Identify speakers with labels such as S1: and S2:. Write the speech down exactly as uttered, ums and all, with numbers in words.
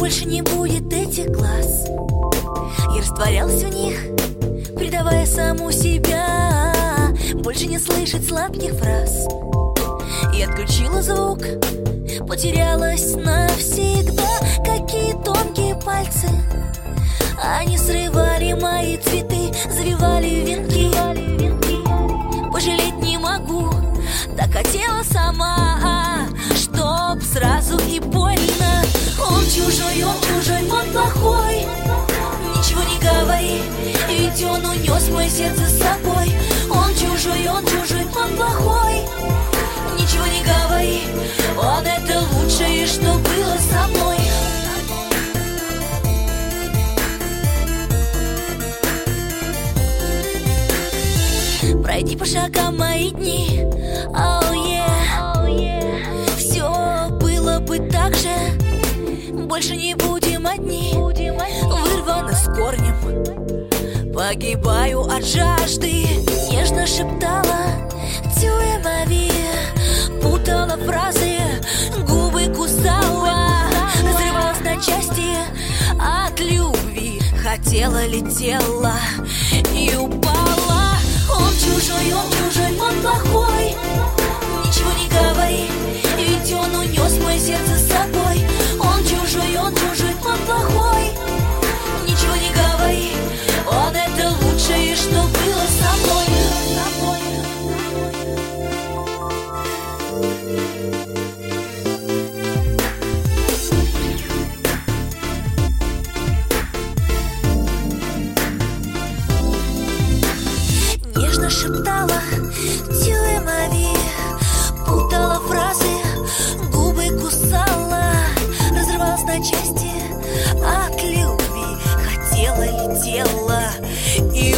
S1: больше не будет этих глаз. Я растворялась в них, предавая саму себя, больше не слышать сладких фраз. Я отключила звук, потерялась навсегда. Какие тонкие пальцы, они срывали мои цветы, завивали венки. Пожалеть не могу, так хотела сама, чтоб сразу и больно. Он чужой, он чужой, он плохой. Ничего не говори, ведь он унес мое сердце с собой. Он чужой, он чужой, он плохой. Ничего не говори, он это лучшее, что было со мной. Пройди по шагам мои дни, oh yeah, oh yeah. Все было бы так же, больше не будем одни. Вырвано с корнем, погибаю от жажды. Нежно шептала «Tu es ma vie», путала фразы, губы кусала, разрывалась на части от любви. Хотела, летела и упала. Он чужой, он чужой, он плохой. Ничего не говори, ведь он унес мое сердце с собой. Он чужой, он чужой, он плохой. Ничего не говори, он это лучшее, что было со мной. Нежно шептала «Tu es ma vie», путала фразы, губы кусала, разрывалась на части от любви. Хотела, летела и